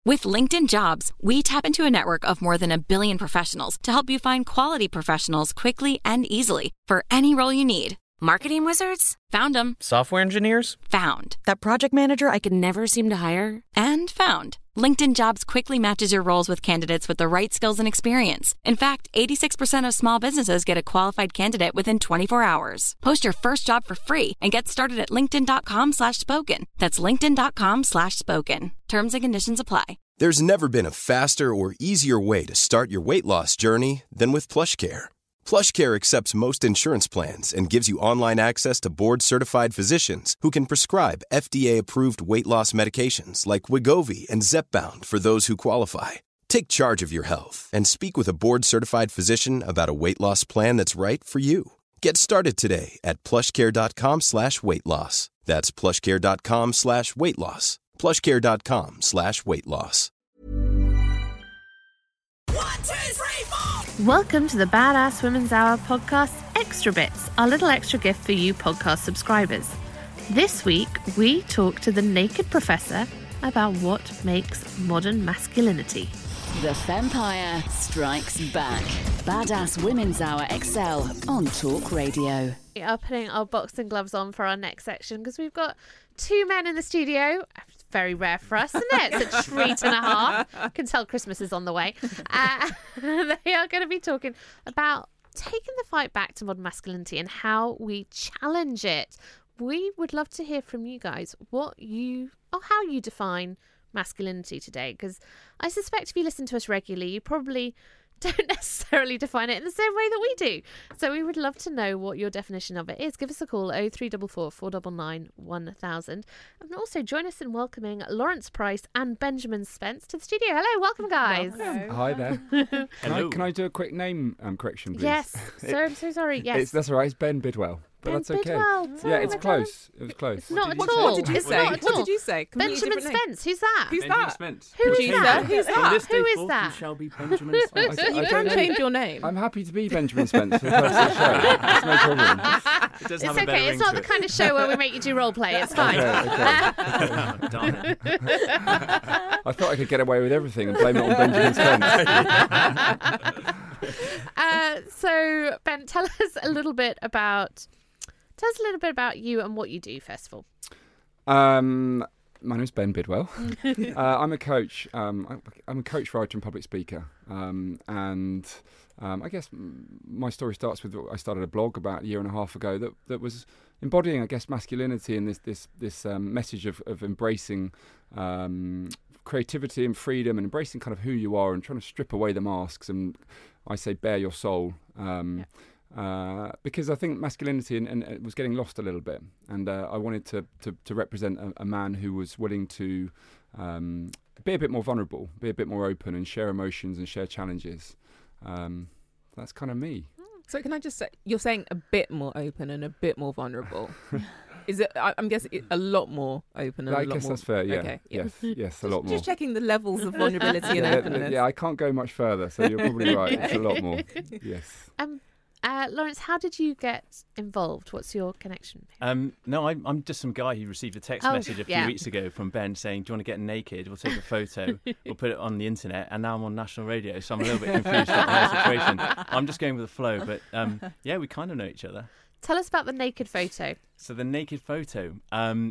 With LinkedIn Jobs, we tap into a network of more than 1 billion professionals to help you find quality professionals quickly and easily for any role you need. Marketing wizards? Found them. Software engineers? Found. That project manager I could never seem to hire? And found. LinkedIn Jobs quickly matches your roles with candidates with the right skills and experience. In fact, 86% of small businesses get a qualified candidate within 24 hours. Post your first job for free and get started at linkedin.com/spoken. That's linkedin.com/spoken. Terms and conditions apply. There's never been a faster or easier way to start your weight loss journey than with PlushCare. PlushCare accepts most insurance plans and gives you online access to board-certified physicians who can prescribe FDA-approved weight loss medications like Wegovy and Zepbound for those who qualify. Take charge of your health and speak with a board-certified physician about a weight loss plan that's right for you. Get started today at plushcare.com/weight loss. That's plushcare.com/weight loss. plushcare.com/weight loss. 1, 2, 3, 4. Welcome to the Badass Women's Hour podcast Extra Bits, our little extra gift for you podcast subscribers. This week, we talk to the Naked Professor about what makes modern masculinity. The Fempire strikes back. Badass Women's Hour XL on Talk Radio. We are putting our boxing gloves on for our next section because we've got two men in the studio. Very rare for us, isn't it? It's a treat and a half. Can tell Christmas is on the way. They are going to be talking about taking the fight back to modern masculinity and how we challenge it. We would love to hear from you guys how you define masculinity today, because I suspect if you listen to us regularly, you probably don't necessarily define it in the same way that we do. So we would love to know what your definition of it is. Give us a call, 0344 499 1000. And also join us in welcoming Lawrence Price and Benjamin Spence to the studio. Hello, welcome guys. Hello. Hi there. Hello. Can I do a quick name correction, please? Yes, I'm so sorry. Yes. That's all right, it's Ben Bidwell. But Ben that's okay. Bidwell. Yeah, it's close. It was close. Not at all. What did you It's say? not at What all. did you say? Completely Benjamin different name. Spence. Who's that? Who's Benjamin that? Spence. Who is Producer. that? Who's From that? this day Who is forth, that? you shall be Benjamin Spence. I You don't can know. change your name. I'm happy to be Benjamin Spence for the purpose of the show. That's no problem. It does It's have a better okay. It's ring not to the it. kind of show where we make you do role play. It's fine. Oh, darn it. I thought I could get away with everything and blame it on Benjamin Spence. So Ben, tell us a little bit about you and what you do, first of all. My name's Ben Bidwell. I'm a coach. I'm a coach, writer, and public speaker. And I guess my story starts with I started a blog about a year and a half ago that was embodying, I guess, masculinity and this message of embracing creativity and freedom and embracing kind of who you are and trying to strip away the masks and I say bare your soul. Because I think masculinity and it was getting lost a little bit, and I wanted to represent a man who was willing to be a bit more vulnerable, be a bit more open, and share emotions and share challenges. That's kind of me. So can I just say, you're saying a bit more open and a bit more vulnerable. Is it? I'm guessing a lot more open and I a lot guess more. that's fair. Yeah. Okay. Yes, a lot more. Just checking the levels of vulnerability and openness. Yeah, I can't go much further, so you're probably right. It's a lot more. Yes. Lawrence, how did you get involved? What's your connection? No, I'm just some guy who received a text message a few weeks ago from Ben saying, do you want to get naked? We'll take a photo, we'll put it on the internet, and now I'm on national radio, so I'm a little bit confused about the whole situation. I'm just going with the flow, but yeah, we kind of know each other. Tell us about the naked photo. So the naked photo, I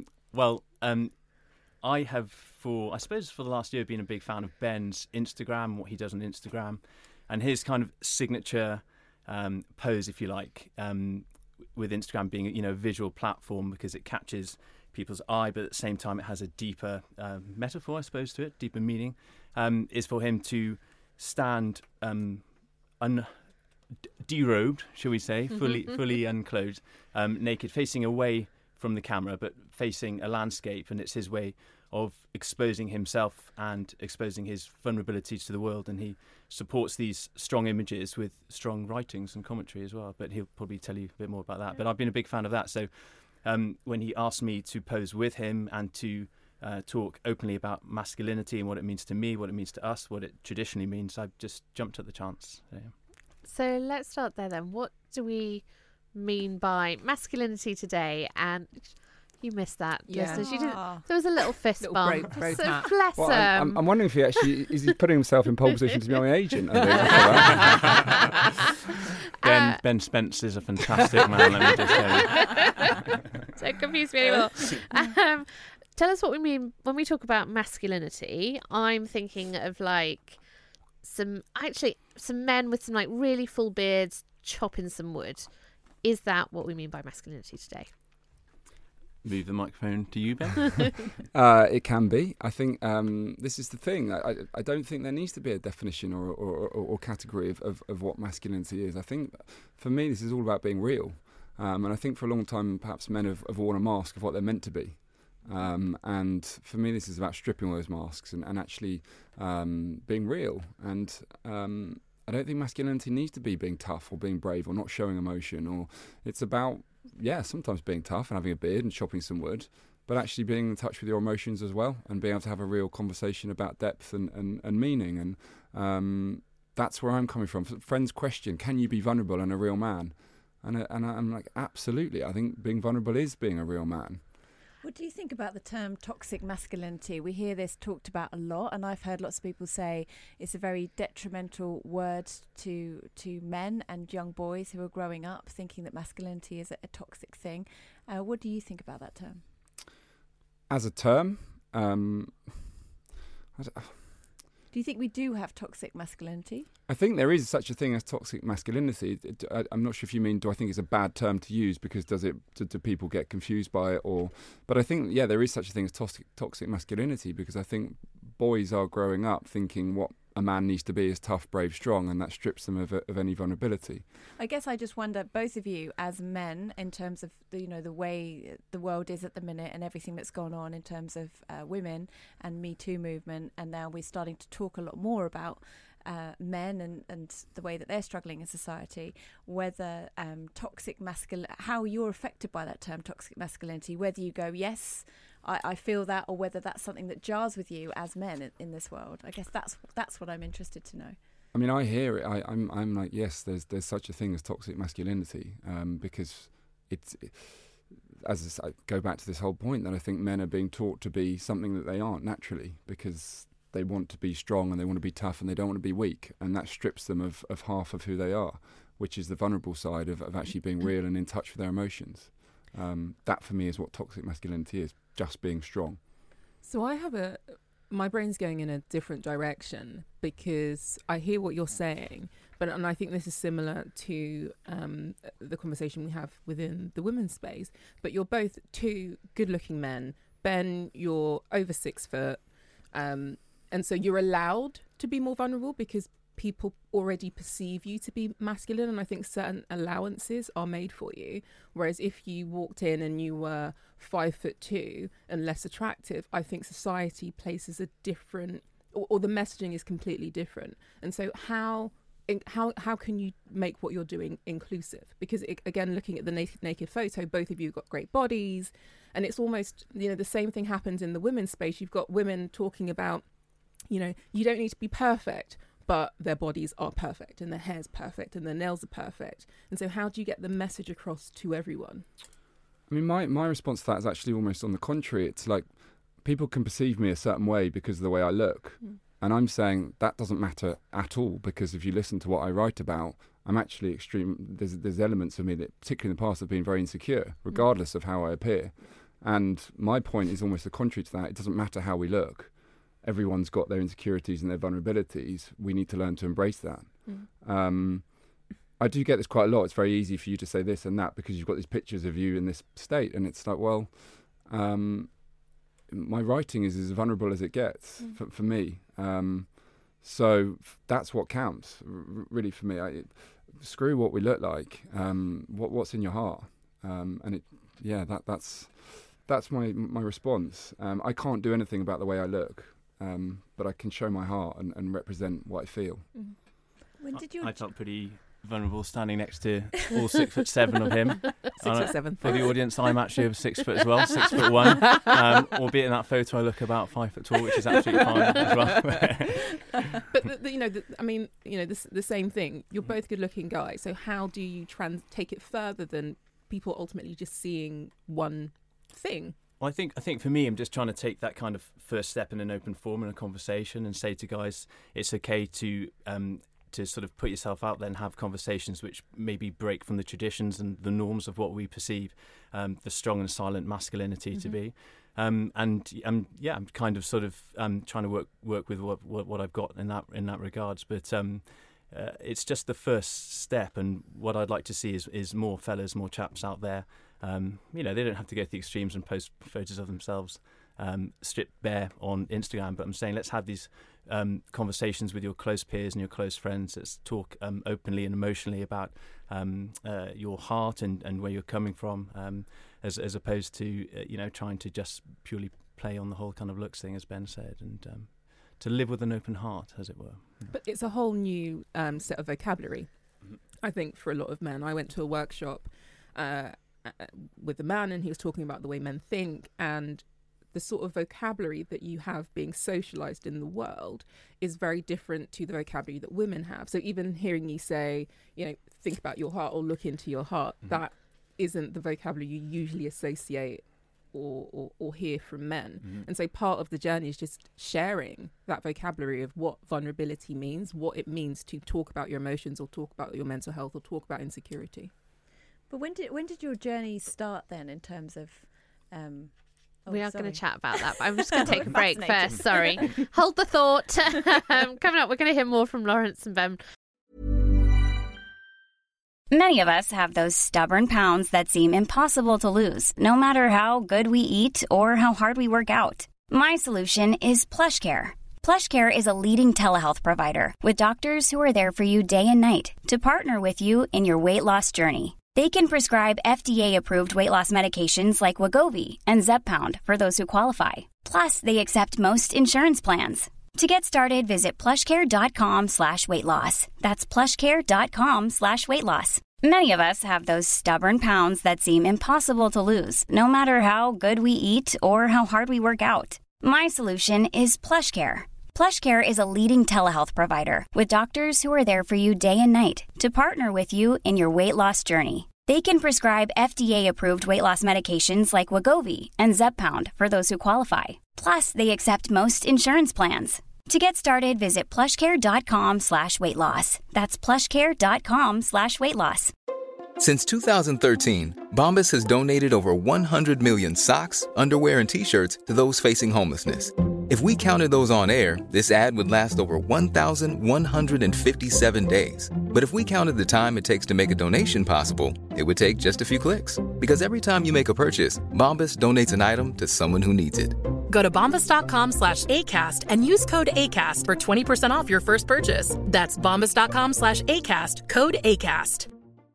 have for the last year been a big fan of Ben's Instagram, what he does on Instagram, and his kind of signature pose, if you like, with Instagram being a visual platform because it catches people's eye, but at the same time it has a deeper metaphor, I suppose, to it, deeper meaning, is for him to stand derobed, shall we say, fully unclothed, naked, facing away from the camera, but facing a landscape, and it's his way of exposing himself and exposing his vulnerabilities to the world, and he supports these strong images with strong writings and commentary as well, but he'll probably tell you a bit more about that. But I've been a big fan of that, so when he asked me to pose with him and to talk openly about masculinity and what it means to me, what it means to us, what it traditionally means, I just jumped at the chance. So let's start there then. What do we mean by masculinity today? And You missed that, Yeah. listeners. You didn't. There was a little fist Little bump. bro So tap. bless Well, him. I'm wondering if is he putting himself in pole position to be my agent? I think, after Ben Spence is a fantastic man, let me just tell you. Don't confuse me anymore. Tell us what we mean when we talk about masculinity. I'm thinking of like some men with some like really full beards chopping some wood. Is that what we mean by masculinity today? Move the microphone to you, Ben. It can be. I think this is the thing. I don't think there needs to be a definition or category of what masculinity is. I think for me this is all about being real. And I think for a long time perhaps men have worn a mask of what they're meant to be. And for me this is about stripping all those masks and actually being real. And I don't think masculinity needs to be being tough or being brave or not showing emotion. Or it's about sometimes being tough and having a beard and chopping some wood, but actually being in touch with your emotions as well and being able to have a real conversation about depth and meaning. And that's where I'm coming from. Friends question, can you be vulnerable and a real man? And I'm like, absolutely. I think being vulnerable is being a real man. What do you think about the term toxic masculinity? We hear this talked about a lot, and I've heard lots of people say it's a very detrimental word to men and young boys who are growing up thinking that masculinity is a toxic thing. What do you think about that term? As a term, do you think we do have toxic masculinity? I think there is such a thing as toxic masculinity. I'm not sure if you mean, do I think it's a bad term to use because do people get confused by it? But I think, there is such a thing as toxic masculinity because I think boys are growing up thinking what a man needs to be is tough, brave, strong, and that strips them of any vulnerability. I guess I just wonder, both of you as men, in terms of the way the world is at the minute and everything that's gone on in terms of women and Me Too movement, and now we're starting to talk a lot more about men and the way that they're struggling in society, whether how you're affected by that term toxic masculinity, whether you go, yes, I feel that, or whether that's something that jars with you as men in this world. I guess that's what I'm interested to know. I mean, I hear it. I'm like, yes, there's such a thing as toxic masculinity because as I go back to this whole point that I think men are being taught to be something that they aren't naturally because they want to be strong and they want to be tough and they don't want to be weak, and that strips them of half of who they are, which is the vulnerable side of actually being real and in touch with their emotions. That for me is what toxic masculinity is, just being strong. So my brain's going in a different direction because I hear what you're saying, and I think this is similar to the conversation we have within the women's space, but you're both two good-looking men. Ben, you're over 6 foot, and so you're allowed to be more vulnerable because people already perceive you to be masculine, and I think certain allowances are made for you. Whereas if you walked in and you were 5'2" and less attractive, I think society places a different, or the messaging is completely different. And so how can you make what you're doing inclusive? Because again, looking at the naked photo, both of you have got great bodies, and it's almost the same thing happens in the women's space. You've got women talking about, you don't need to be perfect, but their bodies are perfect and their hair's perfect and their nails are perfect. And so how do you get the message across to everyone? I mean, my response to that is actually almost on the contrary. It's like people can perceive me a certain way because of the way I look. And I'm saying that doesn't matter at all, because if you listen to what I write about, I'm actually extreme. There's elements of me that, particularly in the past, have been very insecure, regardless of how I appear. And my point is almost the contrary to that. It doesn't matter how we look. Everyone's got their insecurities and their vulnerabilities. We need to learn to embrace that. I do get this quite a lot. It's very easy for you to say this and that because you've got these pictures of you in this state. And it's like, well, my writing is as vulnerable as it gets for me. So that's what counts, really, for me. Screw what we look like. What's in your heart? That's my response. I can't do anything about the way I look. But I can show my heart and represent what I feel. When did I felt pretty vulnerable standing next to all 6'7" of him. 6'7". For the audience, I'm actually over 6 foot as well, 6'1". Albeit in that photo I look about 5 foot tall, which is absolutely fine as well. But the same thing. You're both good-looking guys. So how do you take it further than people ultimately just seeing one thing. Well, I think for me, I'm just trying to take that kind of first step in an open forum in a conversation and say to guys, it's okay to sort of put yourself out there and have conversations which maybe break from the traditions and the norms of what we perceive the strong and silent masculinity to be. I'm kind of sort of trying to work with what I've got in that regards. But it's just the first step, and what I'd like to see is more fellas, more chaps out there. They don't have to go to the extremes and post photos of themselves stripped bare on Instagram, but I'm saying let's have these conversations with your close peers and your close friends. Let's talk openly and emotionally about your heart and where you're coming from, as opposed to trying to just purely play on the whole kind of looks thing, as Ben said, and to live with an open heart, as it were. But it's a whole new set of vocabulary, I think, for a lot of men. I went to a workshop with a man, and he was talking about the way men think, and the sort of vocabulary that you have being socialized in the world is very different to the vocabulary that women have. So even hearing you say, think about your heart or look into your heart, that isn't the vocabulary you usually associate or hear from men. And so part of the journey is just sharing that vocabulary of what vulnerability means, what it means to talk about your emotions or talk about your mental health or talk about insecurity. But when did your journey start then, in terms of we are going to chat about that, but I'm just going to take a break first. Sorry. Hold the thought. Coming up, we're going to hear more from Lawrence and Ben. Many of us have those stubborn pounds that seem impossible to lose, no matter how good we eat or how hard we work out. My solution is PlushCare. PlushCare is a leading telehealth provider with doctors who are there for you day and night to partner with you in your weight loss journey. They can prescribe FDA-approved weight loss medications like Wegovy and Zepbound for those who qualify. Plus, they accept most insurance plans. To get started, visit plushcare.com/weightloss. That's plushcare.com/weightloss. Many of us have those stubborn pounds that seem impossible to lose, no matter how good we eat or how hard we work out. My solution is PlushCare. PlushCare is a leading telehealth provider with doctors who are there for you day and night to partner with you in your weight loss journey. They can prescribe FDA-approved weight loss medications like Wegovy and Zepbound for those who qualify. Plus, they accept most insurance plans. To get started, visit plushcare.com/weightloss. That's plushcare.com/weightloss. Since 2013, Bombas has donated over 100 million socks, underwear, and T-shirts to those facing homelessness. If we counted those on air, this ad would last over 1,157 days. But if we counted the time it takes to make a donation possible, it would take just a few clicks. Because every time you make a purchase, Bombas donates an item to someone who needs it. Go to bombas.com/ACAST and use code ACAST for 20% off your first purchase. That's bombas.com/ACAST, code ACAST.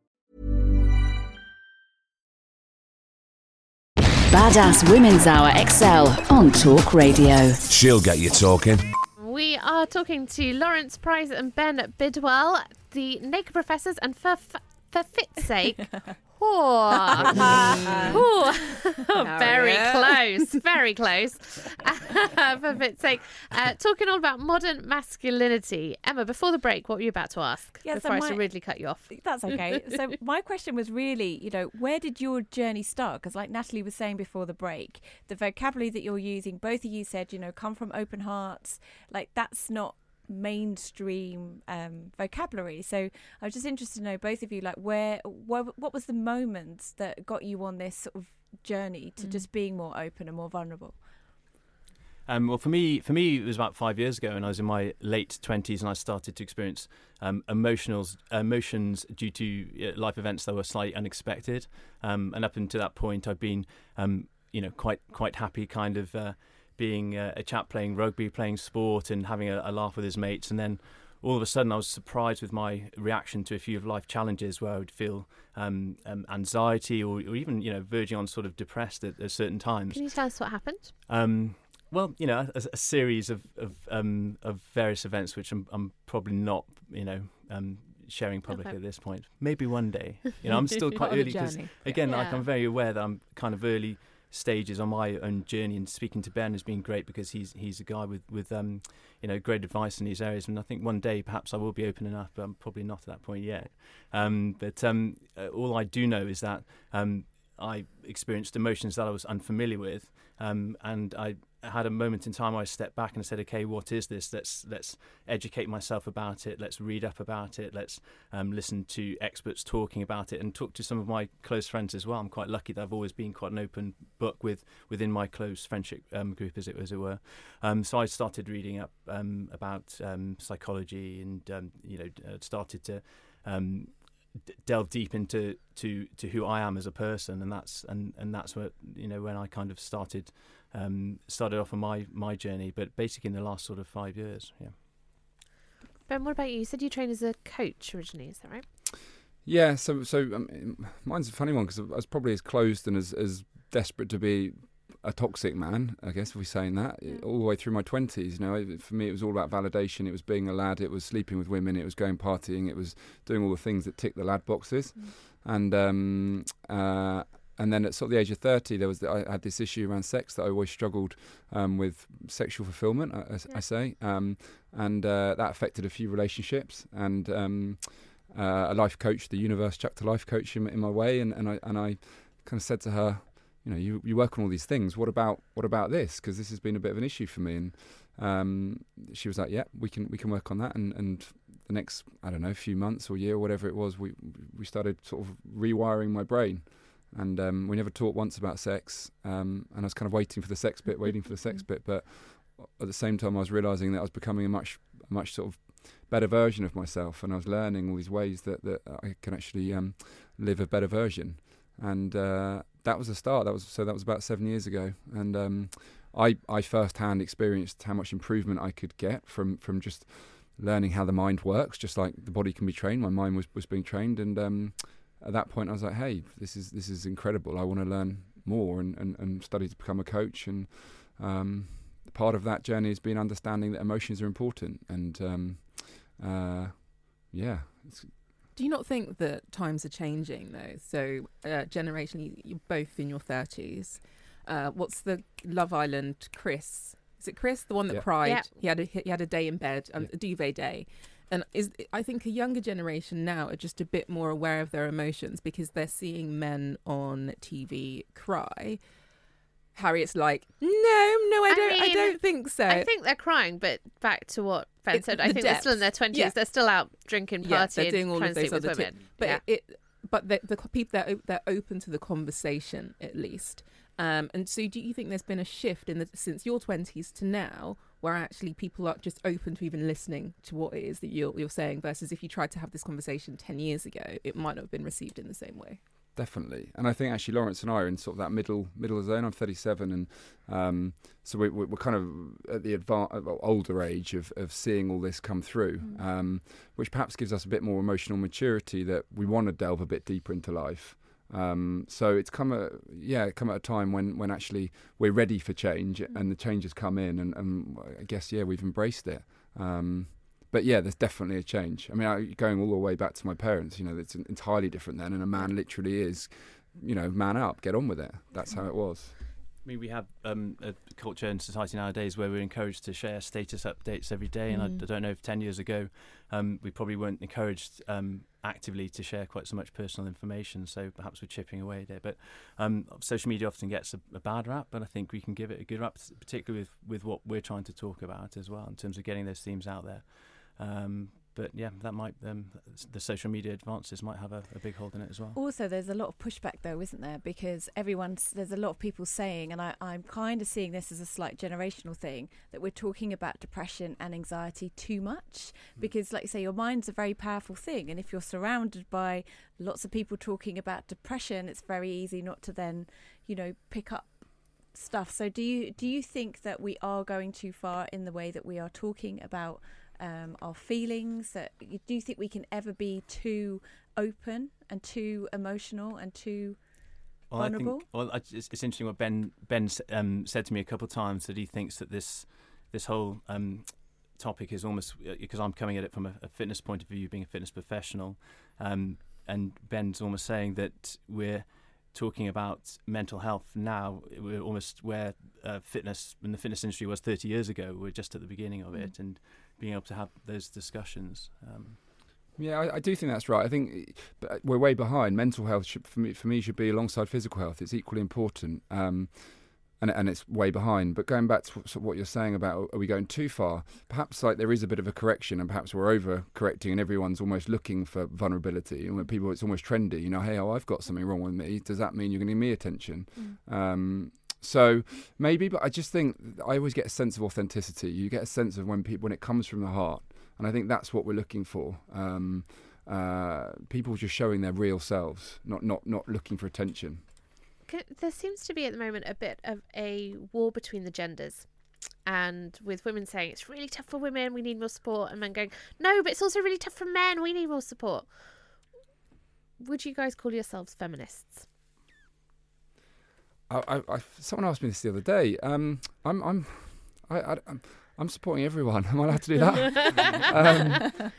Badass Women's Hour XL on Talk Radio. She'll get you talking. We are talking to Lawrence Price and Ben Bidwell, the Naked Professors, and for fit's sake, very close. For fit's sake, talking all about modern masculinity. Emma, before the break, what were you about to ask? Before I rudely cut you off. That's okay. So my question was really, where did your journey start? Because like Natalie was saying before the break, the vocabulary that you're using, both of you said, come from open hearts. Like that's not mainstream vocabulary. So I was just interested to know, both of you, like what was the moment that got you on this sort of journey to just being more open and more vulnerable? Well, for me, it was about 5 years ago, and I was in my late 20s, and I started to experience emotions due to life events that were slightly unexpected. And up until that point, I've been, quite happy, kind of being a chap playing rugby, playing sport, and having a laugh with his mates. And then all of a sudden, I was surprised with my reaction to a few of life challenges, where I would feel anxiety or even, verging on sort of depressed at certain times. Can you tell us what happened? Well, a series of various events, which I'm probably not, sharing publicly at this point. Maybe one day. I'm still quite early because, again, I'm very aware that I'm kind of early stages on my own journey, and speaking to Ben has been great because he's a guy with great advice in these areas, and I think one day perhaps I will be open enough, but I'm probably not at that point yet. But all I do know is that I experienced emotions that I was unfamiliar with, and I had a moment in time where I stepped back and I said, okay, what is this? Let's educate myself about it. Let's read up about it. Let's listen to experts talking about it and talk to some of my close friends as well. I'm quite lucky that I've always been quite an open book within my close friendship group, as it were. So I started reading up about psychology and started to delve deep into who I am as a person, and that's what when I kind of started off on my journey, but basically in the last sort of 5 years. Yeah. Ben, what about you? You said you trained as a coach originally, is that right? Yeah, so mine's a funny one because I was probably as closed and as desperate to be a toxic man, I guess, if we're saying that, all the way through my 20s. For me, it was all about validation. It was being a lad. It was sleeping with women. It was going partying. It was doing all the things that tick the lad boxes. And then at sort of the age of 30, I had this issue around sex that I always struggled with sexual fulfillment, I say. And that affected a few relationships. And a life coach, the universe chucked a life coach in my way. And I kind of said to her, you work on all these things. What about this? Because this has been a bit of an issue for me. And she was like, "Yeah, we can work on that." And the next, I don't know, few months or year or whatever it was, we started sort of rewiring my brain. And we never talked once about sex. And I was kind of waiting for the sex bit, But at the same time, I was realising that I was becoming a much sort of better version of myself, and I was learning all these ways that I can actually live a better version. And that was the start. That was about 7 years ago, and I firsthand experienced how much improvement I could get from just learning how the mind works. Just like the body can be trained, my mind was being trained, and at that point I was like, hey, this is incredible. I want to learn more and study to become a coach. And part of that journey has been understanding that emotions are important. And do you not think that times are changing though? So generationally, you're both in your 30s. What's the Love Island Chris? Is it Chris, the one that cried? Yeah. He had a day in bed, a duvet day. And I think a younger generation now are just a bit more aware of their emotions because they're seeing men on TV cry. Harriet's like, no, I don't think so. I think they're crying, but back to what Ben said, I think they're still in their 20s. Yeah. They're still out drinking, partying, they're doing all trying of to those sleep with other women. But the people, they're open to the conversation at least. And so do you think there's been a shift since your 20s to now where actually people are just open to even listening to what it is that you're saying versus if you tried to have this conversation 10 years ago, it might not have been received in the same way? Definitely. And I think actually Lawrence and I are in sort of that middle zone. I'm 37 and so we're kind of at the older age of seeing all this come through, which perhaps gives us a bit more emotional maturity that we want to delve a bit deeper into life. So it's come at a time when actually we're ready for change and the change has come in and I guess, we've embraced it. But there's definitely a change. I mean, going all the way back to my parents, it's entirely different then. And a man literally is, man up, get on with it. That's how it was. I mean, we have a culture in society nowadays where we're encouraged to share status updates every day. And I don't know if 10 years ago we probably weren't encouraged actively to share quite so much personal information. So perhaps we're chipping away there. But social media often gets a bad rap, but I think we can give it a good rap, particularly with what we're trying to talk about as well in terms of getting those themes out there. But that might the social media advances might have a big hold in it as well. Also, there's a lot of pushback though, isn't there? Because there's a lot of people saying, and I'm kind of seeing this as a slight generational thing, that we're talking about depression and anxiety too much. Because like you say, your mind's a very powerful thing, and if you're surrounded by lots of people talking about depression, it's very easy not to then, pick up stuff. So do you think that we are going too far in the way that we are talking about our feelings? Do you think we can ever be too open and too emotional and too vulnerable? It's interesting what Ben said to me a couple of times, that he thinks that this whole topic is almost, because I'm coming at it from a fitness point of view, being a fitness professional, and Ben's almost saying that we're talking about mental health now. We're almost where fitness in the fitness industry was 30 years ago. We're just at the beginning of it, and being able to have those discussions. Yeah, I do think that's right. I think we're way behind. Mental health for me should be alongside physical health. It's equally important, and it's way behind. But going back to what you're saying about, are we going too far? Perhaps like there is a bit of a correction, and perhaps we're over-correcting, and everyone's almost looking for vulnerability. And when people, it's almost trendy. Hey, I've got something wrong with me. Does that mean you're going to give me attention? So maybe, but I just think I always get a sense of authenticity. You get a sense of when it comes from the heart. And I think that's what we're looking for. People just showing their real selves, not looking for attention. There seems to be at the moment a bit of a war between the genders. And with women saying it's really tough for women, we need more support. And men going, no, but it's also really tough for men, we need more support. Would you guys call yourselves feminists? Someone asked me this the other day. I'm supporting everyone. Am I allowed to do that?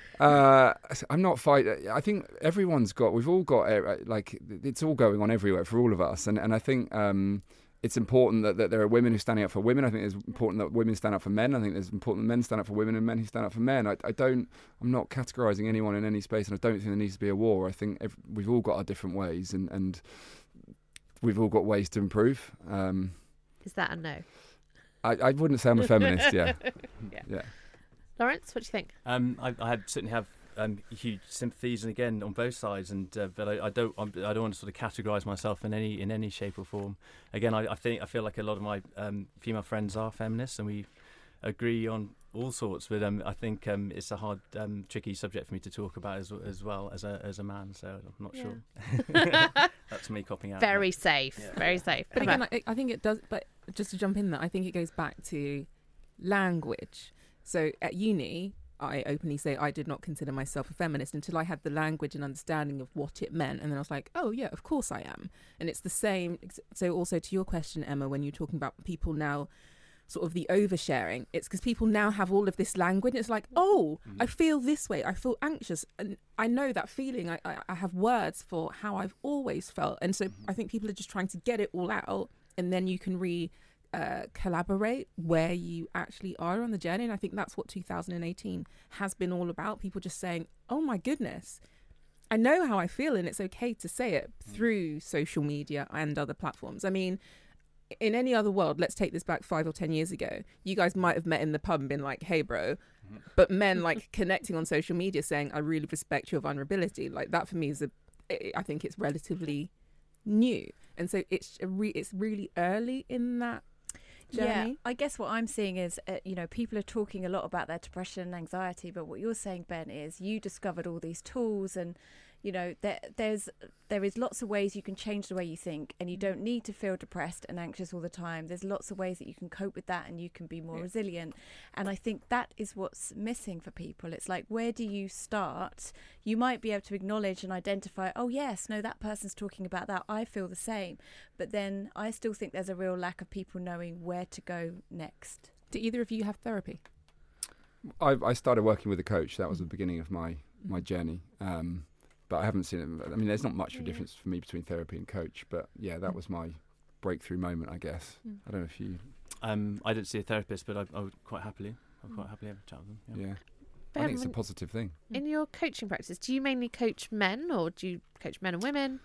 I'm not fighting. I think we've all got, it's all going on everywhere for all of us. And I think it's important that there are women who are standing up for women. I think it's important that women stand up for men. I think it's important that men stand up for women and men who stand up for men. I'm not categorising anyone in any space, and I don't think there needs to be a war. I think we've all got our different ways, and we've all got ways to improve. Is that a no? I wouldn't say I'm a feminist. Yeah. Lawrence, what do you think? I certainly have huge sympathies, and again on both sides, and but I don't want to sort of categorise myself in any shape or form. Again, I feel like a lot of my female friends are feminists, and we agree on all sorts. But I think it's a hard, tricky subject for me to talk about as well as a man. So I'm not sure. That's me copping out. Very safe. Very safe. But again, I think it does. But just to jump in there, I think it goes back to language. So at uni, I openly say I did not consider myself a feminist until I had the language and understanding of what it meant. And then I was like, oh, yeah, of course I am. And it's the same. So also to your question, Emma, when you're talking about people now, sort of the oversharing, it's because people now have all of this language. It's like, oh, I feel this way. I feel anxious. And I know that feeling. I have words for how I've always felt. And so I think people are just trying to get it all out. And then you can collaborate where you actually are on the journey. And I think that's what 2018 has been all about. People just saying, oh my goodness, I know how I feel, and it's okay to say it through social media and other platforms. I mean, in any other world, let's take this back 5 or 10 years ago, you guys might have met in the pub and been like, hey bro, but men like connecting on social media saying, I really respect your vulnerability, like that for me is I think it's relatively new. And so it's really early in that journey. Yeah, I guess what I'm seeing is, people are talking a lot about their depression and anxiety, but what you're saying, Ben, is you discovered all these tools, and there is lots of ways you can change the way you think, and you don't need to feel depressed and anxious all the time. There's lots of ways that you can cope with that, and you can be more resilient. And I think that is what's missing for people. It's like, where do you start? You might be able to acknowledge and identify, oh yes, no, that person's talking about that, I feel the same. But then I still think there's a real lack of people knowing where to go next. Do either of you have therapy? I started working with a coach. That was the beginning of my journey. But I haven't seen it. I mean, there's not much of a difference for me between therapy and coach. But yeah, that was my breakthrough moment, I guess. I don't know if you... I didn't see a therapist, but I would quite happily have a chat with them. Yeah. I think it's a positive thing. In your coaching practice, do you mainly coach men, or do you coach men and women?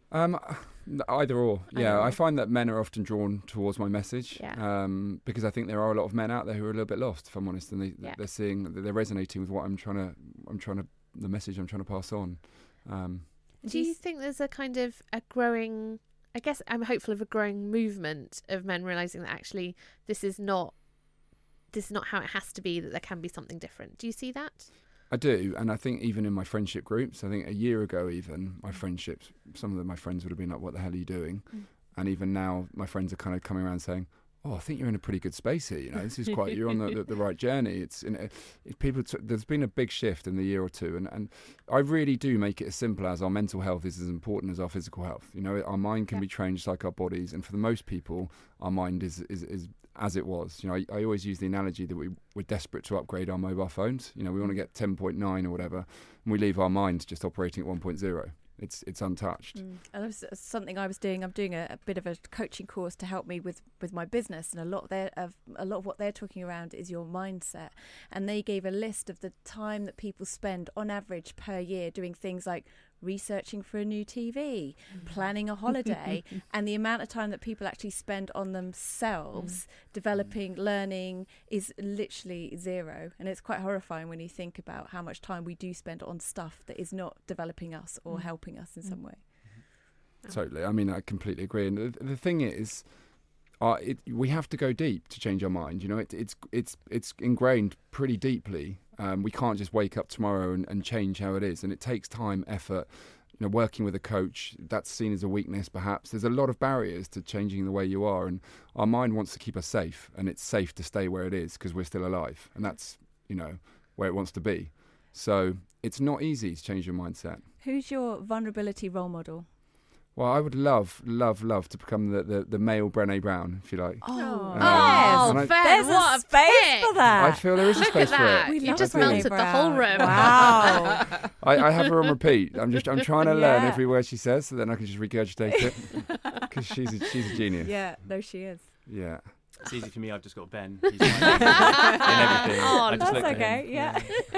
Either or. Yeah, I find that men are often drawn towards my message, because I think there are a lot of men out there who are a little bit lost, if I'm honest, and they're seeing, they're resonating with what the message I'm trying to pass on. Do you think there's a kind of a growing, I guess I'm hopeful of a growing movement of men realising that actually this is not how it has to be, that there can be something different? Do you see that? I do, and I think even in my friendship groups, I think a year ago even, my friendships, some of my friends would have been like, what the hell are you doing? And even now, my friends are kind of coming around saying, oh, I think you're in a pretty good space here. This is quite, you're on the right journey. There's been a big shift in the year or two, and I really do make it as simple as our mental health is as important as our physical health. Our mind can be trained just like our bodies, and for the most people, our mind is as it was. I always use the analogy that we're desperate to upgrade our mobile phones. We want to get 10.9 or whatever, and we leave our minds just operating at 1.0. It's untouched. And that's something I was doing. I'm doing a bit of a coaching course to help me with my business, and a lot of what they're talking around is your mindset. And they gave a list of the time that people spend on average per year doing things like researching for a new TV, planning a holiday, and the amount of time that people actually spend on themselves, developing, learning, is literally zero. And it's quite horrifying when you think about how much time we do spend on stuff that is not developing us or helping us in some way. Totally. I mean, I completely agree. And the thing is, we have to go deep to change our mind. You know, it's ingrained pretty deeply. We can't just wake up tomorrow and change how it is, and it takes time, effort. You know, working with a coach, that's seen as a weakness. Perhaps there's a lot of barriers to changing the way you are, and our mind wants to keep us safe, and it's safe to stay where it is because we're still alive, and that's, you know, where it wants to be. So it's not easy to change your mindset. Who's your vulnerability role model? Well, I would love to become the male Brené Brown, if you like. Ben, there's a space for that. I feel there is a space for it. You just melted the whole room. Wow. I have her on repeat. I'm trying to learn every word she says, so then I can just regurgitate it. Because she's a genius. Yeah, no, she is. Yeah. It's easy for me. I've just got Ben. He's in everything. Oh, that's okay. Yeah.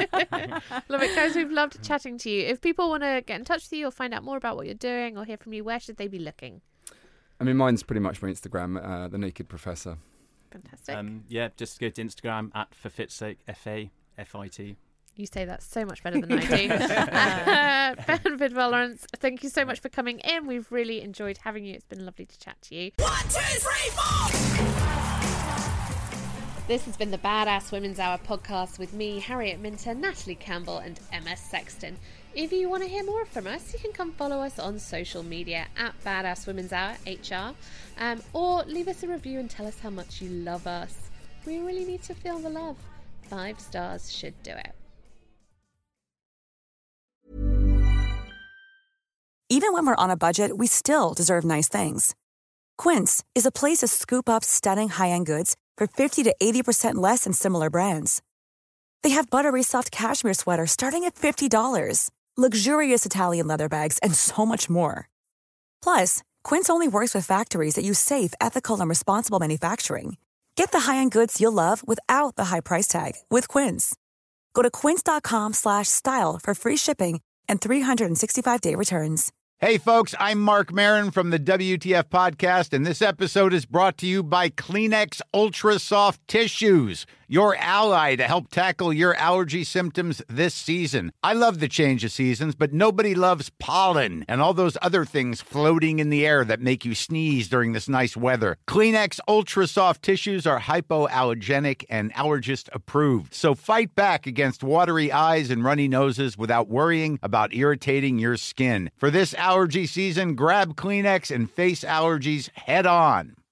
Love it, guys. We've loved chatting to you. If people want to get in touch with you or find out more about what you're doing or hear from you, where should they be looking? I mean, mine's pretty much my Instagram, The Naked Professor. Fantastic. Just go to Instagram at For Fit's Sake, FAFIT. You say that so much better than I do. Ben Bidwell-Lawrence, thank you so much for coming in. We've really enjoyed having you. It's been lovely to chat to you. 1, 2, 3, 4. This has been the Badass Women's Hour podcast with me, Harriet Minter, Natalie Campbell and Emma Sexton. If you want to hear more from us, you can come follow us on social media at Badass Women's Hour, HR, or leave us a review and tell us how much you love us. We really need to feel the love. 5 stars should do it. Even when we're on a budget, we still deserve nice things. Quince is a place to scoop up stunning high-end goods for 50 to 80% less than similar brands. They have buttery soft cashmere sweaters starting at $50, luxurious Italian leather bags, and so much more. Plus, Quince only works with factories that use safe, ethical, and responsible manufacturing. Get the high-end goods you'll love without the high price tag with Quince. Go to quince.com/style for free shipping and 365-day returns. Hey, folks, I'm Mark Maron from the WTF Podcast, and this episode is brought to you by Kleenex Ultra Soft Tissues, your ally to help tackle your allergy symptoms this season. I love the change of seasons, but nobody loves pollen and all those other things floating in the air that make you sneeze during this nice weather. Kleenex Ultra Soft Tissues are hypoallergenic and allergist approved, so fight back against watery eyes and runny noses without worrying about irritating your skin. For this allergy season, grab Kleenex and face allergies head on.